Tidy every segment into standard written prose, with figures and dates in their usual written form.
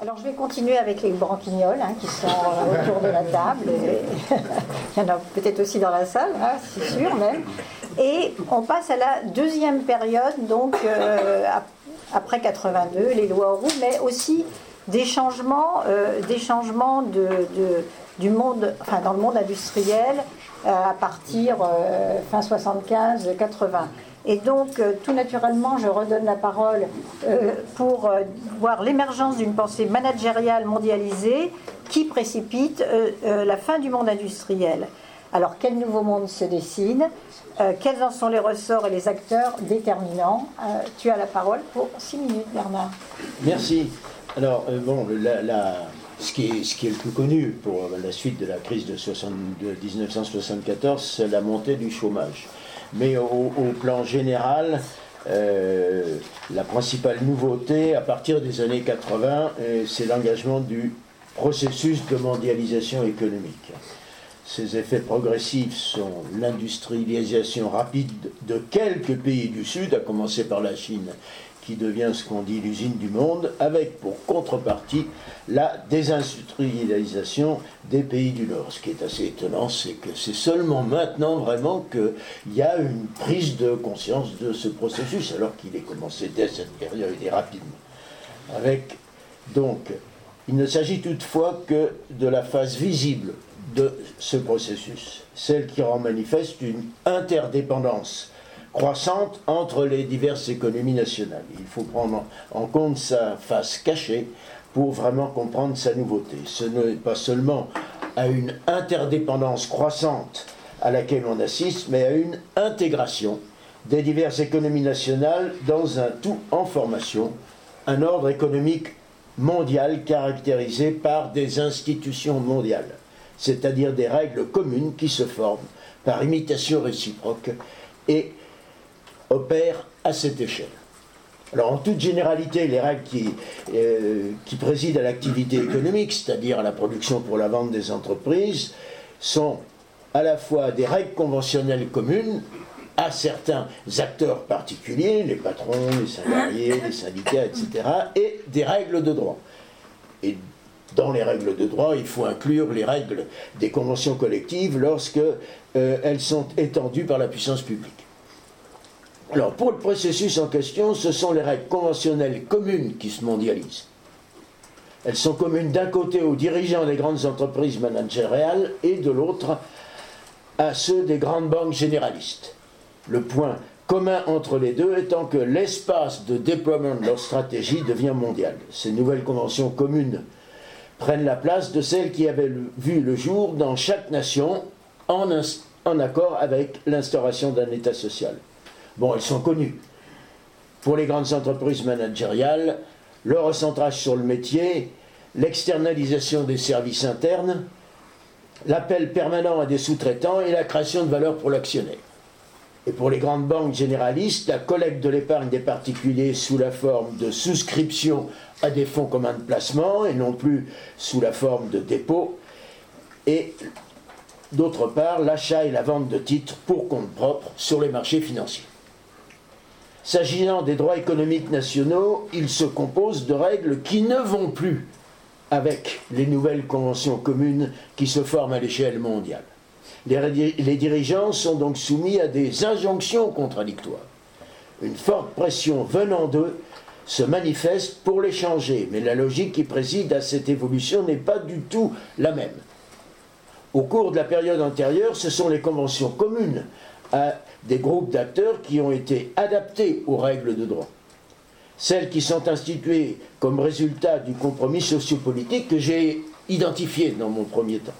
Alors je vais continuer avec les branquignoles qui sont autour de la table. Il y en a peut-être aussi dans la salle, c'est sûr même. Et on passe à la deuxième période, donc après 82, les lois Auroux, mais aussi des changements du monde, enfin dans le monde industriel à partir fin 75-80. Et donc, tout naturellement, je redonne la parole pour voir l'émergence d'une pensée managériale mondialisée qui précipite la fin du monde industriel. Alors, quel nouveau monde se dessine? Quels en sont les ressorts et les acteurs déterminants? Tu as la parole pour 6 minutes, Bernard. Merci. Alors, ce qui est le plus connu pour la suite de la crise de 1974, c'est la montée du chômage. Mais au plan général, la principale nouveauté, à partir des années 80, c'est l'engagement du processus de mondialisation économique. Ces effets progressifs sont l'industrialisation rapide de quelques pays du Sud, à commencer par la Chine, qui devient ce qu'on dit l'usine du monde, avec pour contrepartie la désindustrialisation des pays du Nord. Ce qui est assez étonnant, c'est que c'est seulement maintenant vraiment qu'il y a une prise de conscience de ce processus, alors qu'il est commencé dès cette période et rapidement. Donc, il ne s'agit toutefois que de la phase visible de ce processus, celle qui rend manifeste une interdépendance croissante entre les diverses économies nationales. Il faut prendre en compte sa face cachée pour vraiment comprendre sa nouveauté. Ce n'est pas seulement à une interdépendance croissante à laquelle on assiste, mais à une intégration des diverses économies nationales dans un tout en formation, un ordre économique mondial caractérisé par des institutions mondiales, c'est-à-dire des règles communes qui se forment par imitation réciproque et opèrent à cette échelle. Alors en toute généralité, les règles qui président à l'activité économique, c'est-à-dire à la production pour la vente des entreprises, sont à la fois des règles conventionnelles communes à certains acteurs particuliers, les patrons, les salariés, les syndicats, etc., et des règles de droit. Et dans les règles de droit, il faut inclure les règles des conventions collectives lorsque elles sont étendues par la puissance publique. Alors, pour le processus en question, ce sont les règles conventionnelles communes qui se mondialisent. Elles sont communes d'un côté aux dirigeants des grandes entreprises managériales et de l'autre à ceux des grandes banques généralistes. Le point commun entre les deux étant que l'espace de déploiement de leur stratégie devient mondial. Ces nouvelles conventions communes prennent la place de celles qui avaient vu le jour dans chaque nation en accord avec l'instauration d'un État social. Bon, elles sont connues. Pour les grandes entreprises managériales, le recentrage sur le métier, l'externalisation des services internes, l'appel permanent à des sous-traitants et la création de valeur pour l'actionnaire. Et pour les grandes banques généralistes, la collecte de l'épargne des particuliers sous la forme de souscription à des fonds communs de placement et non plus sous la forme de dépôt, et d'autre part l'achat et la vente de titres pour compte propre sur les marchés financiers. S'agissant des droits économiques nationaux, ils se composent de règles qui ne vont plus avec les nouvelles conventions communes qui se forment à l'échelle mondiale. Les dirigeants sont donc soumis à des injonctions contradictoires. Une forte pression venant d'eux se manifeste pour les changer, mais la logique qui préside à cette évolution n'est pas du tout la même. Au cours de la période antérieure, ce sont les conventions communes à des groupes d'acteurs qui ont été adaptés aux règles de droit. Celles qui sont instituées comme résultat du compromis sociopolitique que j'ai identifié dans mon premier temps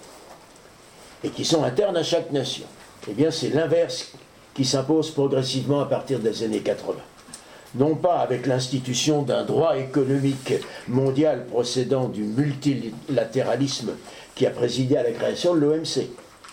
et qui sont internes à chaque nation. Eh bien, c'est l'inverse qui s'impose progressivement à partir des années 80. Non pas avec l'institution d'un droit économique mondial procédant du multilatéralisme qui a présidé à la création de l'OMC,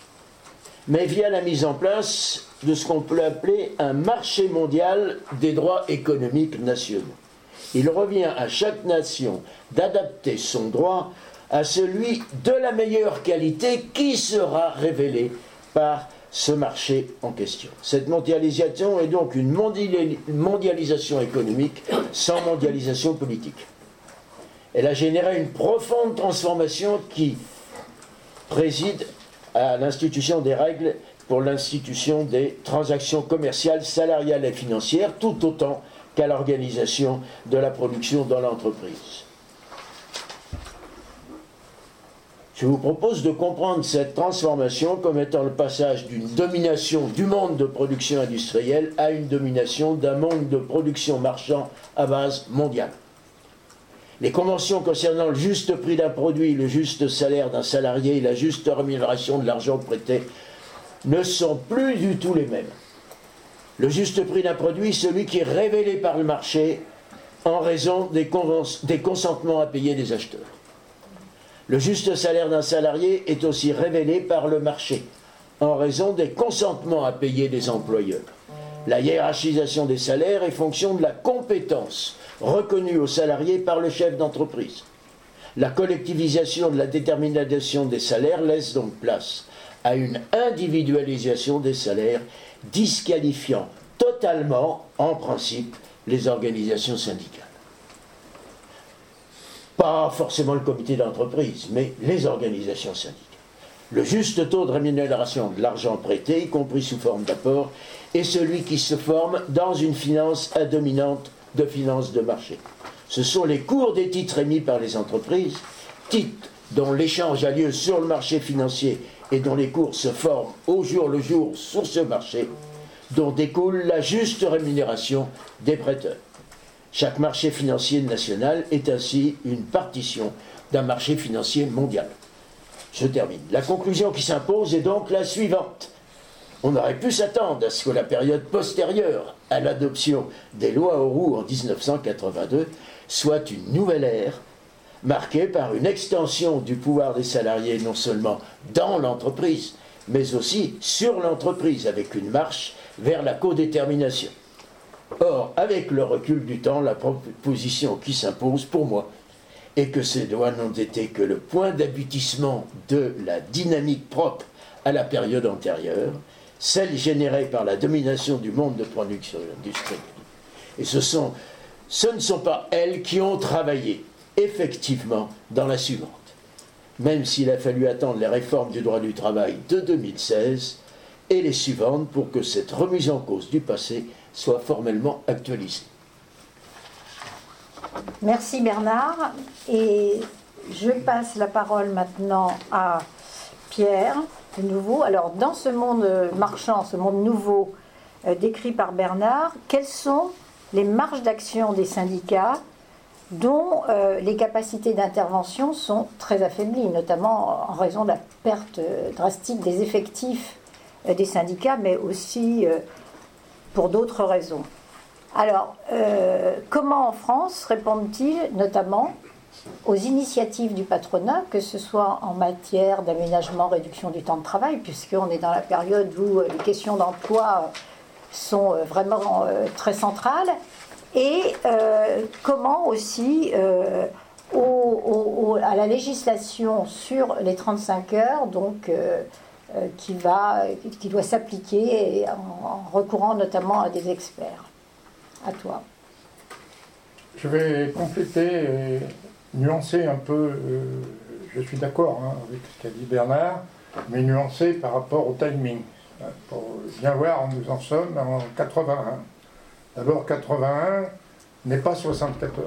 mais via la mise en place de ce qu'on peut appeler un marché mondial des droits économiques nationaux. Il revient à chaque nation d'adapter son droit à celui de la meilleure qualité qui sera révélé par ce marché en question. Cette mondialisation est donc une mondialisation économique sans mondialisation politique. Elle a généré une profonde transformation qui préside à l'institution des règles pour l'institution des transactions commerciales, salariales et financières, tout autant qu'à l'organisation de la production dans l'entreprise. Je vous propose de comprendre cette transformation comme étant le passage d'une domination du monde de production industrielle à une domination d'un monde de production marchand à base mondiale. Les conventions concernant le juste prix d'un produit, le juste salaire d'un salarié et la juste rémunération de l'argent prêté ne sont plus du tout les mêmes. Le juste prix d'un produit, celui qui est révélé par le marché en raison des consentements à payer des acheteurs. Le juste salaire d'un salarié est aussi révélé par le marché en raison des consentements à payer des employeurs. La hiérarchisation des salaires est fonction de la compétence reconnue aux salariés par le chef d'entreprise. La collectivisation de la détermination des salaires laisse donc place à une individualisation des salaires, disqualifiant totalement, en principe, les organisations syndicales. Pas forcément le comité d'entreprise, mais les organisations syndicales. Le juste taux de rémunération de l'argent prêté, y compris sous forme d'apport, est celui qui se forme dans une finance dominante de finance de marché. Ce sont les cours des titres émis par les entreprises, titres dont l'échange a lieu sur le marché financier et dont les cours se forment au jour le jour sur ce marché, dont découle la juste rémunération des prêteurs. Chaque marché financier national est ainsi une partition d'un marché financier mondial. Je termine. La conclusion qui s'impose est donc la suivante. On aurait pu s'attendre à ce que la période postérieure à l'adoption des lois Auroux en 1982 soit une nouvelle ère marquée par une extension du pouvoir des salariés non seulement dans l'entreprise, mais aussi sur l'entreprise avec une marche vers la codétermination. Or, avec le recul du temps, la proposition qui s'impose pour moi est que ces lois n'ont été que le point d'aboutissement de la dynamique propre à la période antérieure, celle générée par la domination du monde de production industrielle. Et ce ne sont pas elles qui ont travaillé effectivement dans la suivante. Même s'il a fallu attendre les réformes du droit du travail de 2016 et les suivantes pour que cette remise en cause du passé soit formellement actualisée. Merci Bernard. Et je passe la parole maintenant à Pierre, de nouveau. Alors, dans ce monde marchand, ce monde nouveau décrit par Bernard, quelles sont les marges d'action des syndicats dont les capacités d'intervention sont très affaiblies, notamment en raison de la perte drastique des effectifs des syndicats, mais aussi pour d'autres raisons. Alors, comment en France répondent-ils notamment aux initiatives du patronat, que ce soit en matière d'aménagement, réduction du temps de travail, puisqu'on est dans la période où les questions d'emploi sont vraiment très centrales, et comment aussi à la législation sur les 35 heures, donc qui doit s'appliquer en recourant notamment à des experts. À toi. Je vais compléter et nuancer un peu, je suis d'accord avec ce qu'a dit Bernard, mais nuancer par rapport au timing, pour bien voir où nous en sommes en 81. D'abord, 81 n'est pas 74.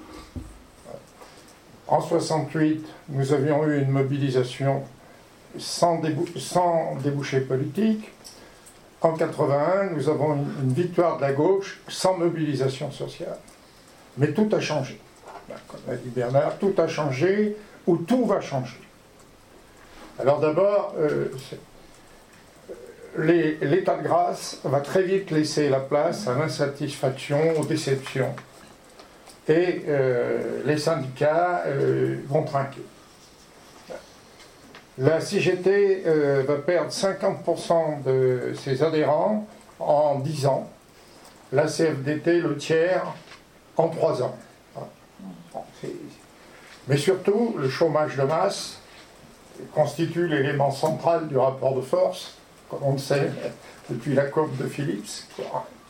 En 68, nous avions eu une mobilisation sans débouché politique. En 81, nous avons une victoire de la gauche sans mobilisation sociale. Mais tout a changé. Comme l'a dit Bernard, tout a changé ou tout va changer. Alors d'abord, l'état de grâce va très vite laisser la place à l'insatisfaction, aux déceptions. Et les syndicats vont trinquer. La CGT va perdre 50% de ses adhérents en 10 ans. La CFDT, le tiers, en 3 ans. Mais surtout, le chômage de masse constitue l'élément central du rapport de force, comme on le sait depuis la COP de Phillips.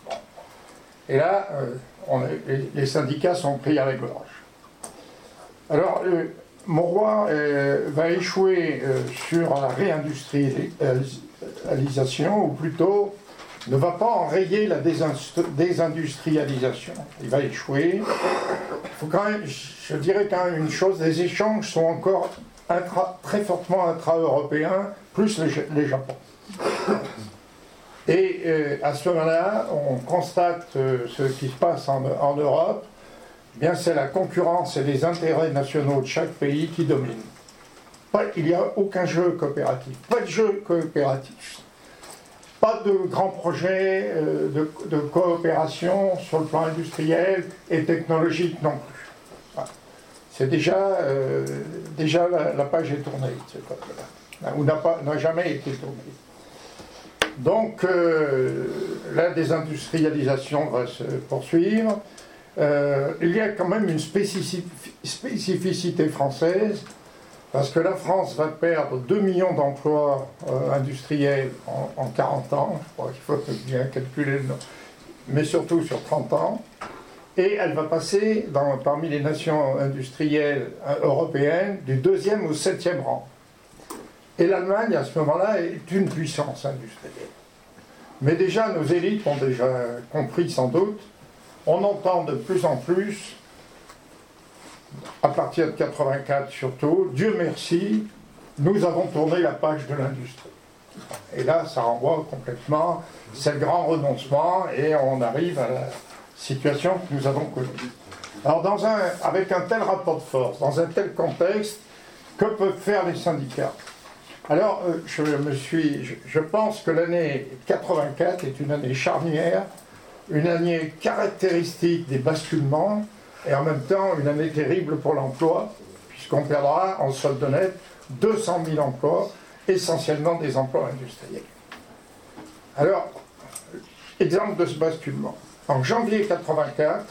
Et là, les syndicats sont pris à la gorge. Alors, Mauroy va échouer sur la réindustrialisation, ou plutôt ne va pas enrayer la désindustrialisation. Il va échouer. Il faut quand même, je dirais quand même une chose, les échanges sont encore très fortement intra-européens, plus les Japon. Et à ce moment-là, on constate ce qui se passe en Europe, eh bien c'est la concurrence et les intérêts nationaux de chaque pays qui dominent. Il n'y a aucun jeu coopératif, pas de jeu coopératif, pas de grands projets de coopération sur le plan industriel et technologique non plus. Voilà. C'est déjà la page est tournée, ou n'a jamais été tournée. Donc la désindustrialisation va se poursuivre. Il y a quand même une spécificité française, parce que la France va perdre 2 millions d'emplois industriels en 40 ans, je crois qu'il faut bien calculer le nom, mais surtout sur 30 ans, et elle va passer parmi les nations industrielles européennes du 2e au 7e rang. Et l'Allemagne, à ce moment-là, est une puissance industrielle. Mais déjà, nos élites ont déjà compris sans doute, on entend de plus en plus, à partir de 84 surtout, Dieu merci, nous avons tourné la page de l'industrie. Et là, ça renvoie complètement, c'est le grand renoncement, et on arrive à la situation que nous avons connue. Alors, avec un tel rapport de force, dans un tel contexte, que peuvent faire les syndicats ? Alors, je pense que l'année 84 est une année charnière, une année caractéristique des basculements, et en même temps une année terrible pour l'emploi, puisqu'on perdra en solde net 200 000 emplois, essentiellement des emplois industriels. Alors, exemple de ce basculement. En janvier 84,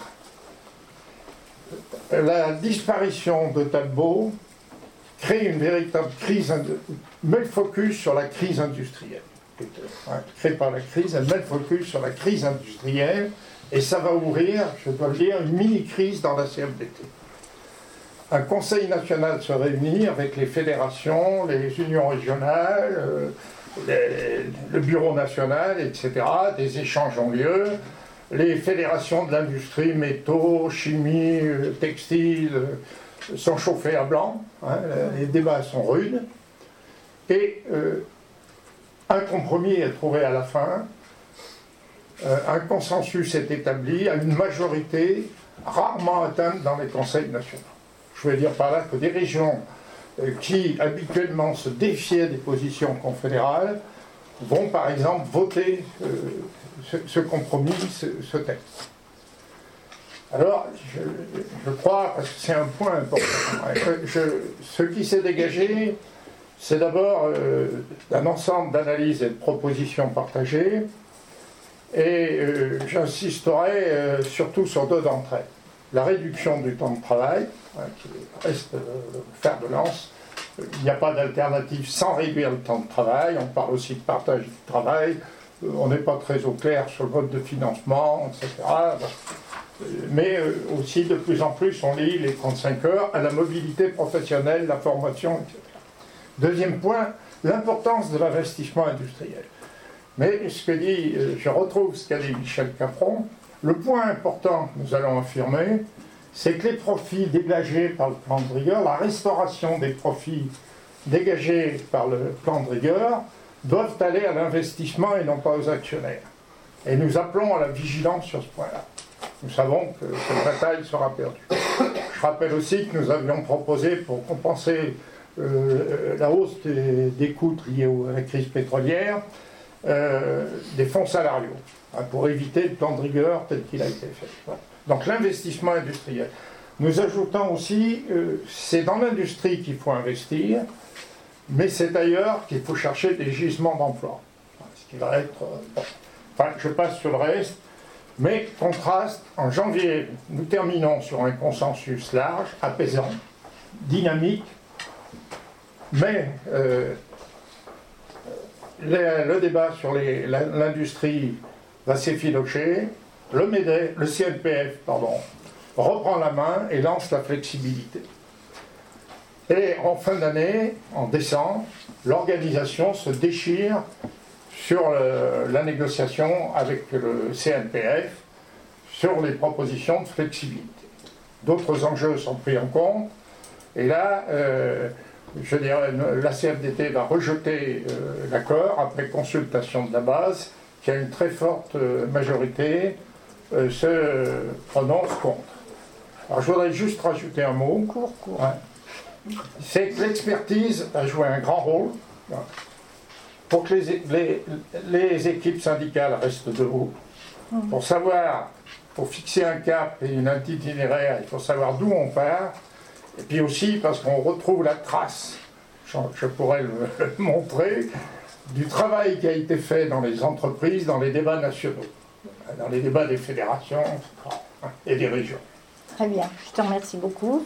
la disparition de Talbot crée une véritable crise, met le focus sur la crise industrielle. Créée par la crise, elle met le focus sur la crise industrielle, et ça va ouvrir, je dois le dire, une mini-crise dans la CFDT. Un conseil national se réunit avec les fédérations, les unions régionales, le bureau national, etc. Des échanges ont lieu. Les fédérations de l'industrie, métaux, chimie, textile, sont chauffées à blanc. Les débats sont rudes. Et un compromis est trouvé à la fin. Un consensus est établi à une majorité rarement atteinte dans les conseils nationaux. Je veux dire par là que des régions qui habituellement se défiaient des positions confédérales vont par exemple voter ce compromis, ce texte. Alors, je crois, parce que c'est un point important, ce qui s'est dégagé, c'est d'abord un ensemble d'analyses et de propositions partagées, et j'insisterai surtout sur 2 d'entre elles. La réduction du temps de travail, qui reste le fer de lance. Il n'y a pas d'alternative sans réduire le temps de travail. On parle aussi de partage du travail. On n'est pas très au clair sur le mode de financement, etc. Mais aussi, de plus en plus, on lit les 35 heures à la mobilité professionnelle, la formation, etc. Deuxième point, l'importance de l'investissement industriel. Mais je retrouve ce qu'a dit Michel Capron. Le point important que nous allons affirmer, c'est que les profits dégagés par le plan de rigueur, la restauration des profits dégagés par le plan de rigueur, doivent aller à l'investissement et non pas aux actionnaires. Et nous appelons à la vigilance sur ce point-là. Nous savons que cette bataille sera perdue. Je rappelle aussi que nous avions proposé, pour compenser la hausse des coûts liés à la crise pétrolière, des fonds salariaux, pour éviter le plan de rigueur tel qu'il a été fait. Voilà. Donc l'investissement industriel. Nous ajoutons aussi, c'est dans l'industrie qu'il faut investir, mais c'est ailleurs qu'il faut chercher des gisements d'emploi. Ce qui va être... Enfin, je passe sur le reste, mais contraste, en janvier, nous terminons sur un consensus large, apaisant, dynamique, mais le débat sur l'industrie va s'effilocher, le CNPF reprend la main et lance la flexibilité. Et en fin d'année, en décembre, l'organisation se déchire sur la négociation avec le CNPF sur les propositions de flexibilité. D'autres enjeux sont pris en compte, et là, je dirais, la CFDT va rejeter l'accord après consultation de la base, qui a une très forte majorité, se prononce contre. Alors je voudrais juste rajouter un mot. Court. Ouais. C'est que l'expertise a joué un grand rôle pour que les équipes syndicales restent debout, pour savoir, pour fixer un cap et un itinéraire, il faut savoir d'où on part, et puis aussi parce qu'on retrouve la trace, je pourrais le montrer, du travail qui a été fait dans les entreprises, dans les débats nationaux, dans les débats des fédérations et des régions. Très bien, je te remercie beaucoup.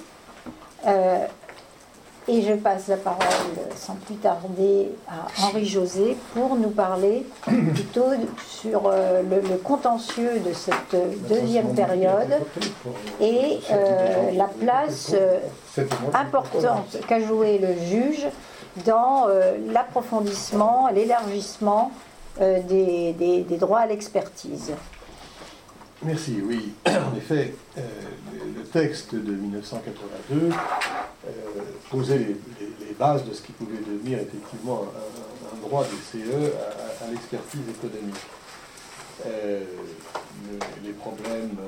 Et je passe la parole sans plus tarder à Henri-José pour nous parler plutôt sur le contentieux de cette deuxième période et la place importante qu'a joué le juge dans l'approfondissement, l'élargissement des droits à l'expertise. Merci, oui. En effet, le texte de 1982 posait les bases de ce qui pouvait devenir effectivement un droit des CE à l'expertise économique. Les problèmes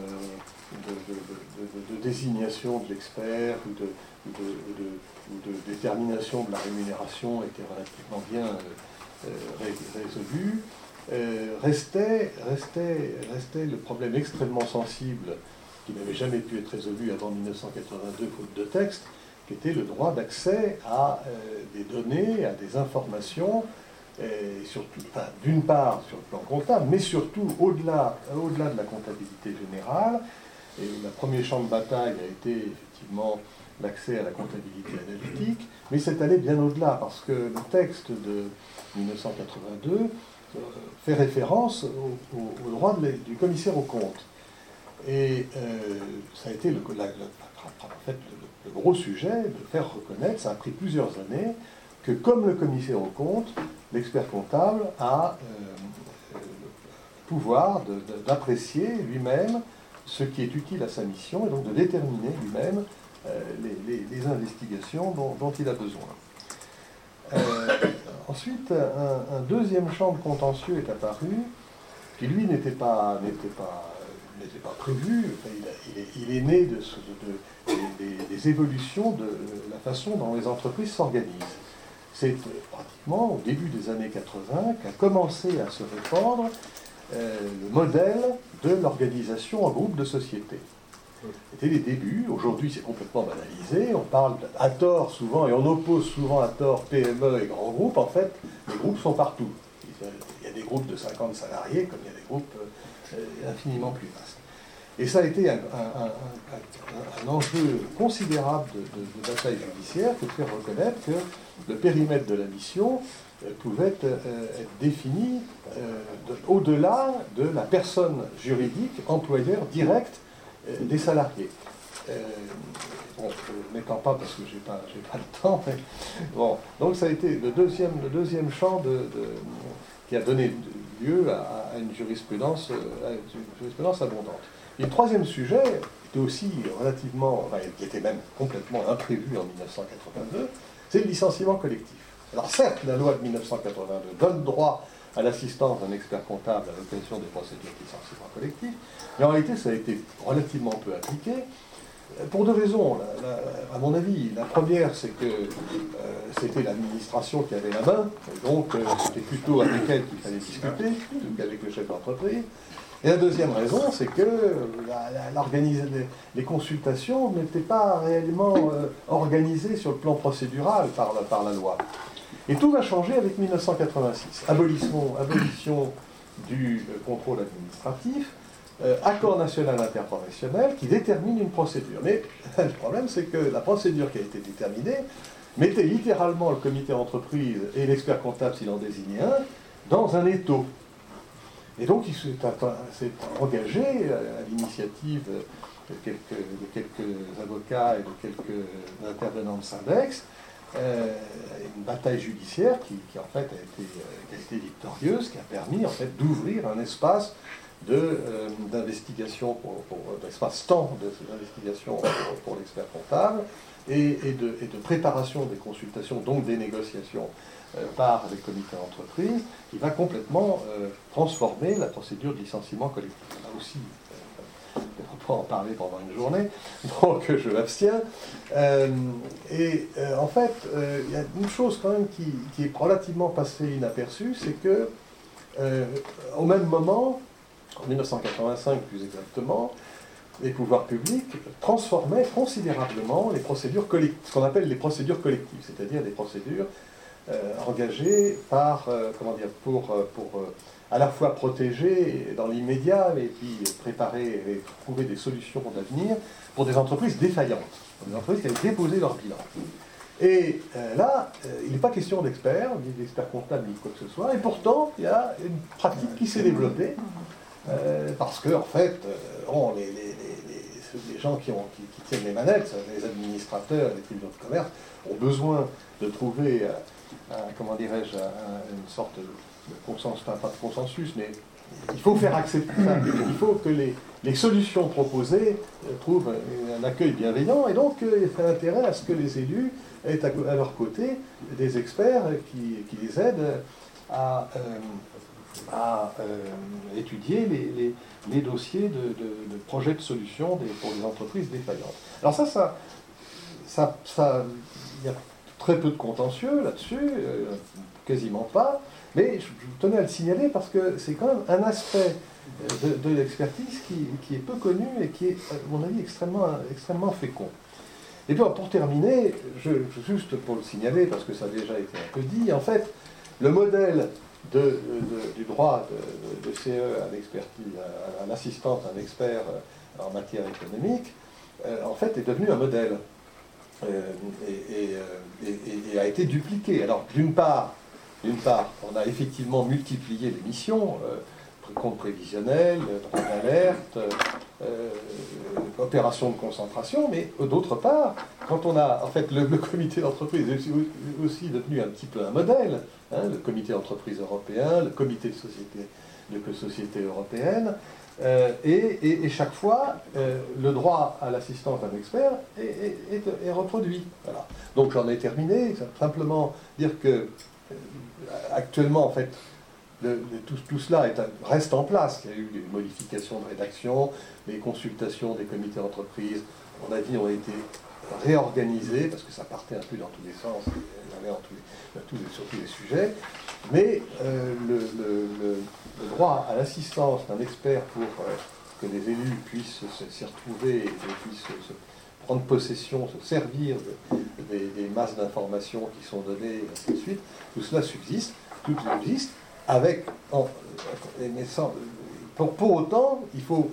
de désignation de l'expert ou de détermination de la rémunération étaient relativement bien résolus. Restait le problème extrêmement sensible qui n'avait jamais pu être résolu avant 1982 faute de texte, qui était le droit d'accès à des données, à des informations, et surtout, enfin, d'une part sur le plan comptable, mais surtout au-delà de la comptabilité générale. Et le premier champ de bataille a été effectivement l'accès à la comptabilité analytique, mais c'est allé bien au-delà, parce que le texte de 1982 fait référence au droit du commissaire aux comptes. Et ça a été le gros sujet de faire reconnaître, ça a pris plusieurs années, que comme le commissaire aux comptes, l'expert comptable a le pouvoir d'apprécier lui-même ce qui est utile à sa mission et donc de déterminer lui-même les investigations dont il a besoin. Ensuite, un deuxième champ de contentieux est apparu, qui lui n'était pas prévu. Il est né des évolutions de la façon dont les entreprises s'organisent. C'est pratiquement au début des années 80 qu'a commencé à se répandre le modèle de l'organisation en groupe de sociétés. C'était les débuts. Aujourd'hui, c'est complètement banalisé. On parle à tort souvent, et on oppose souvent à tort PME et grands groupes. En fait, les groupes sont partout. Il y a des groupes de 50 salariés, comme il y a des groupes infiniment plus vastes. Et ça a été un enjeu considérable de bataille judiciaire que de faire reconnaître que le périmètre de la mission pouvait être défini au-delà de la personne juridique, employeur direct des salariés. Bon, je ne m'étends pas parce que je n'ai pas le temps, mais bon. Donc ça a été le deuxième champ qui a donné lieu à une jurisprudence abondante. Et le troisième sujet était aussi relativement, enfin, qui était même complètement imprévu en 1982, c'est le licenciement collectif. Alors certes, la loi de 1982 donne droit à l'assistance d'un expert comptable à l'occasion des procédures de licenciement collectif, mais en réalité, ça a été relativement peu appliqué, pour deux raisons, à mon avis. La première, c'est que c'était l'administration qui avait la main, et donc c'était plutôt avec elle qu'il fallait discuter, plutôt qu'avec le chef d'entreprise. Et la deuxième raison, c'est que les consultations n'étaient pas réellement organisées sur le plan procédural par la loi. Et tout va changer avec 1986. Abolition du contrôle administratif, accord national interprofessionnel qui détermine une procédure. Mais le problème, c'est que la procédure qui a été déterminée mettait littéralement le comité d'entreprise et l'expert comptable, s'il en désignait un, dans un étau. Et donc il s'est engagé à l'initiative quelques avocats et de quelques intervenants de Syndex, une bataille judiciaire qui en fait a été victorieuse, qui a permis en fait d'ouvrir un espace d'investigation, espace temps d'investigation pour l'expert comptable et de préparation des consultations, donc des négociations par les comités d'entreprise, qui va complètement transformer la procédure de licenciement collectif. Là aussi, on ne peut pas en parler pendant une journée, donc je m'abstiens. En fait, il y a une chose quand même qui est relativement passée inaperçue, c'est que au même moment, en 1985 plus exactement, les pouvoirs publics transformaient considérablement les procédures collectives, ce qu'on appelle les procédures collectives, c'est-à-dire des procédures engagées par, pour à la fois protéger dans l'immédiat et puis préparer et trouver des solutions d'avenir pour des entreprises défaillantes, des entreprises qui avaient déposé leur bilan. Et là, il n'est pas question d'experts, ni d'experts comptables, ni quoi que ce soit, et pourtant, il y a une pratique qui s'est développée, parce que, en fait, les gens qui tiennent les manettes, les administrateurs, les tribunaux de commerce, ont besoin de trouver, une sorte de consensus, enfin pas de consensus, mais il faut faire accepter ça. Il faut que les solutions proposées trouvent un accueil bienveillant, et donc il y a intérêt à ce que les élus aient à leur côté des experts qui les aident à étudier les dossiers de projets de solutions pour les entreprises défaillantes. Alors ça, il y a très peu de contentieux là-dessus, quasiment pas, mais je tenais à le signaler parce que c'est quand même un aspect de l'expertise qui est peu connu et qui est, à mon avis, extrêmement fécond. Et puis pour terminer, juste pour le signaler, parce que ça a déjà été un peu dit, en fait, le modèle du droit de CE à l'expertise, à l'assistance d'un expert en matière économique, en fait, est devenu un modèle et a été dupliqué. Alors, d'une part, on a effectivement multiplié les missions, compte prévisionnel, droit d'alerte, opération de concentration, mais d'autre part, quand on a, en fait, le comité d'entreprise est aussi devenu un petit peu un modèle, hein, le comité d'entreprise européen, le comité de société européenne, et chaque fois, le droit à l'assistance d'un expert est reproduit. Voilà. Donc j'en ai terminé, simplement dire que actuellement, en fait, tout cela reste en place. Il y a eu des modifications de rédaction, les consultations des comités d'entreprise, à mon avis, ont été réorganisées, parce que ça partait un peu dans tous les sens, il y en avait sur tous les sujets, mais le droit à l'assistance d'un expert pour que les élus puissent s'y retrouver et puissent se prendre possession, se servir des masses d'informations qui sont données, et ainsi de suite, tout cela subsiste, tout existe, avec, mais sans, pour autant, il faut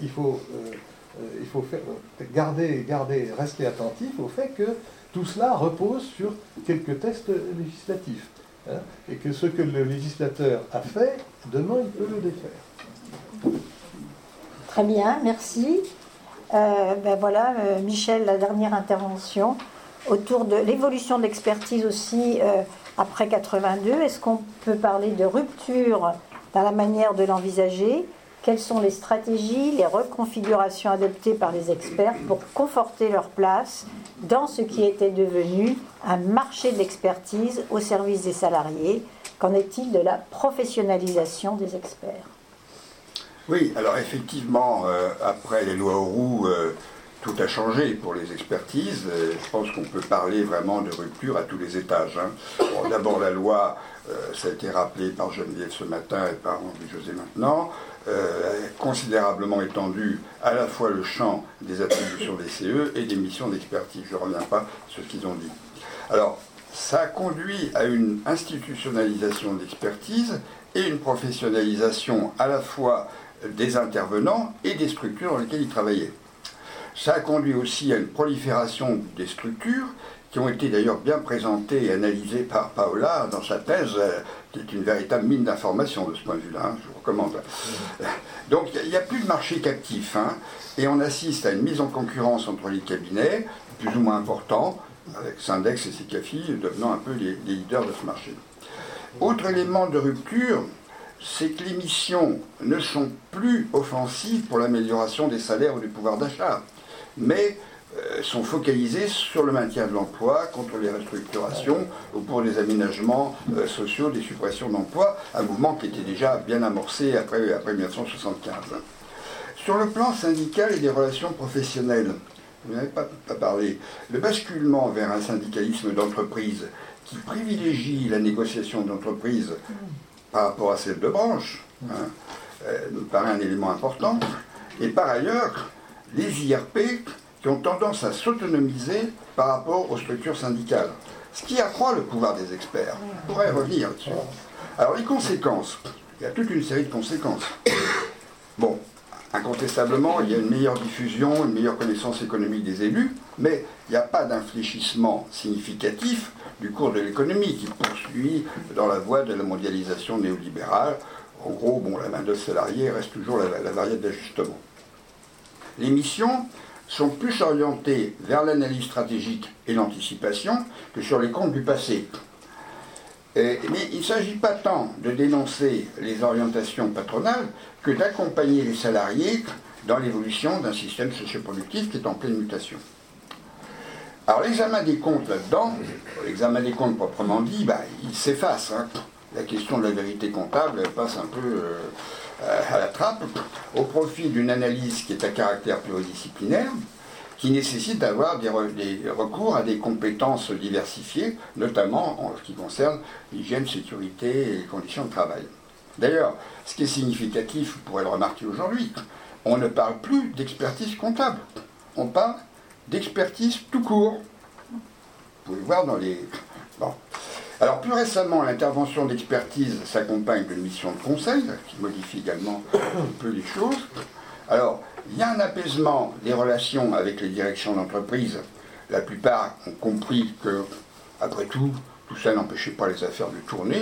rester attentif au fait que tout cela repose sur quelques tests législatifs, hein, et que ce que le législateur a fait, demain il peut le défaire. Très bien, merci. Voilà, Michel, la dernière intervention autour de l'évolution de l'expertise aussi après 82. Est-ce qu'on peut parler de rupture dans la manière de l'envisager? Quelles sont les stratégies, les reconfigurations adoptées par les experts pour conforter leur place dans ce qui était devenu un marché de l'expertise au service des salariés? Qu'en est-il de la professionnalisation des experts? Oui, alors effectivement, après les lois Auroux, tout a changé pour les expertises. Je pense qu'on peut parler vraiment de rupture à tous les étages. Hein. Bon, d'abord, la loi, ça a été rappelé par Geneviève ce matin et par Henri-José maintenant, a considérablement étendu à la fois le champ des attributions des CE et des missions d'expertise. Je ne reviens pas sur ce qu'ils ont dit. Alors, ça a conduit à une institutionnalisation de l'expertise et une professionnalisation à la fois des intervenants et des structures dans lesquelles ils travaillaient. Ça a conduit aussi à une prolifération des structures qui ont été d'ailleurs bien présentés et analysés par Paola dans sa thèse, qui est une véritable mine d'informations de ce point de vue-là, hein, je vous recommande. Donc il n'y a plus de marché captif, hein, et on assiste à une mise en concurrence entre les cabinets, plus ou moins importants, avec Syndex et Secafi devenant un peu les leaders de ce marché. Autre élément de rupture, c'est que les missions ne sont plus offensives pour l'amélioration des salaires ou du pouvoir d'achat, mais sont focalisées sur le maintien de l'emploi, contre les restructurations ou pour des aménagements sociaux, des suppressions d'emplois, un mouvement qui était déjà bien amorcé après 1975. Sur le plan syndical et des relations professionnelles, vous n'avez pas parlé, le basculement vers un syndicalisme d'entreprise qui privilégie la négociation d'entreprise par rapport à celle de branche, nous paraît un élément important. Et par ailleurs, les IRP qui ont tendance à s'autonomiser par rapport aux structures syndicales, ce qui accroît le pouvoir des experts. On pourrait revenir là-dessus. Alors les conséquences, il y a toute une série de conséquences. Bon, incontestablement, il y a une meilleure diffusion, une meilleure connaissance économique des élus, mais il n'y a pas d'infléchissement significatif du cours de l'économie qui poursuit dans la voie de la mondialisation néolibérale. En gros, bon, la main-d'œuvre salariée reste toujours la variable d'ajustement. Les missions sont plus orientées vers l'analyse stratégique et l'anticipation que sur les comptes du passé. Mais il ne s'agit pas tant de dénoncer les orientations patronales que d'accompagner les salariés dans l'évolution d'un système socioproductif qui est en pleine mutation. Alors l'examen des comptes là-dedans, l'examen des comptes proprement dit, il s'efface. Hein. La question de la vérité comptable elle passe un peu à la trappe, au profit d'une analyse qui est à caractère pluridisciplinaire, qui nécessite d'avoir des recours à des compétences diversifiées, notamment en ce qui concerne l'hygiène, sécurité et les conditions de travail. D'ailleurs, ce qui est significatif, vous pourrez le remarquer aujourd'hui, on ne parle plus d'expertise comptable, on parle d'expertise tout court. Vous pouvez le voir dans les... Bon. Alors plus récemment, l'intervention d'expertise s'accompagne d'une mission de conseil, qui modifie également un peu les choses. Alors, il y a un apaisement des relations avec les directions d'entreprise. La plupart ont compris que, après tout ça n'empêchait pas les affaires de tourner.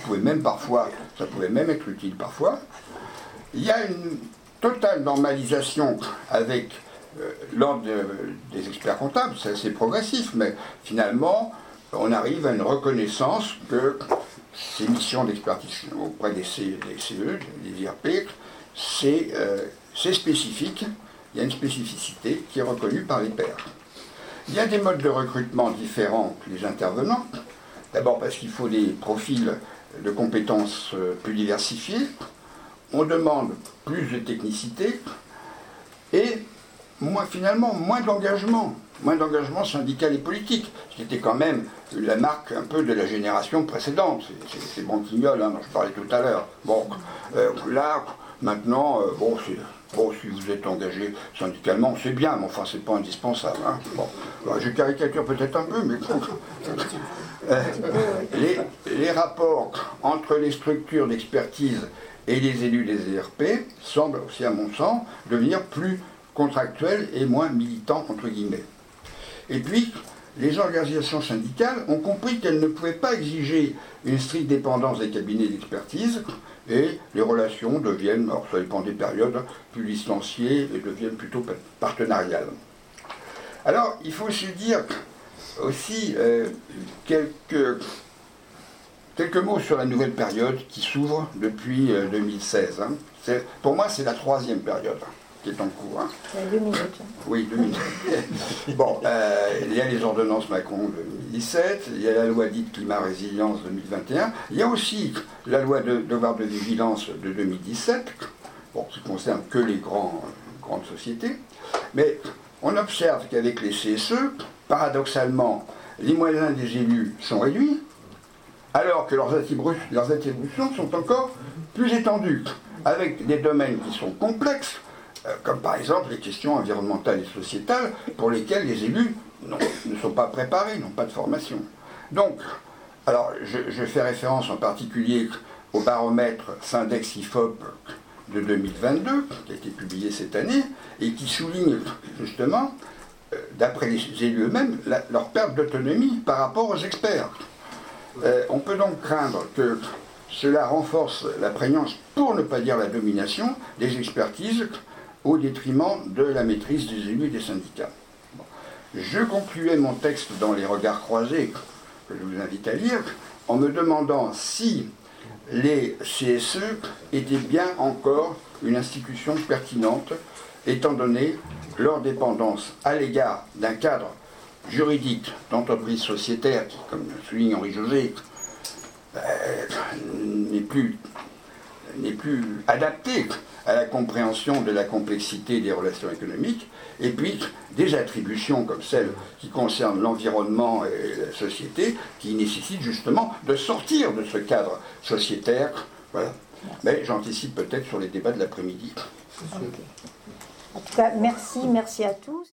Ça pouvait même être utile parfois. Il y a une totale normalisation avec l'ordre des experts comptables. C'est assez progressif, mais finalement, on arrive à une reconnaissance que ces missions d'expertise auprès des CE, des IRP, c'est spécifique, il y a une spécificité qui est reconnue par les pairs. Il y a des modes de recrutement différents que les intervenants. D'abord parce qu'il faut des profils de compétences plus diversifiés. On demande plus de technicité et finalement moins d'engagement syndical et politique, ce qui était quand même la marque un peu de la génération précédente. C'est Branquignol dont je parlais tout à l'heure. Bon, là, maintenant, si vous êtes engagé syndicalement, c'est bien, mais enfin, c'est pas indispensable. Hein. Bon, je caricature peut-être un peu, mais les rapports entre les structures d'expertise et les élus des ERP semblent aussi, à mon sens, devenir plus contractuels et moins militants, entre guillemets. Et puis, les organisations syndicales ont compris qu'elles ne pouvaient pas exiger une stricte dépendance des cabinets d'expertise, et les relations deviennent, alors ça dépend des périodes, plus distanciées et deviennent plutôt partenariales. Alors, il faut se dire aussi quelques mots sur la nouvelle période qui s'ouvre depuis 2016. Hein. Pour moi, c'est la troisième période qui est en cours. Hein. 2 minutes. Oui, 2 minutes. Bon, il y a les ordonnances Macron de 2017, il y a la loi dite climat-résilience 2021, il y a aussi la loi de devoir de vigilance de 2017, qui ne concerne que les grandes sociétés, mais on observe qu'avec les CSE, paradoxalement, les moyens des élus sont réduits, alors que leurs attributions sont encore plus étendues, avec des domaines qui sont complexes, comme par exemple les questions environnementales et sociétales, pour lesquelles les élus ne sont pas préparés, n'ont pas de formation. Donc, alors je fais référence en particulier au baromètre Syndex-IFOP de 2022, qui a été publié cette année, et qui souligne justement d'après les élus eux-mêmes, leur perte d'autonomie par rapport aux experts. On peut donc craindre que cela renforce la prégnance, pour ne pas dire la domination, des expertises au détriment de la maîtrise des élus et des syndicats. Bon. Je concluais mon texte dans les regards croisés, que je vous invite à lire, en me demandant si les CSE étaient bien encore une institution pertinente, étant donné leur dépendance à l'égard d'un cadre juridique d'entreprise sociétaire qui, comme le souligne Henri José, n'est plus adapté à la compréhension de la complexité des relations économiques, et puis des attributions comme celles qui concernent l'environnement et la société, qui nécessitent justement de sortir de ce cadre sociétaire. Voilà. Mais j'anticipe peut-être sur les débats de l'après-midi. Okay. En tout cas, merci à tous.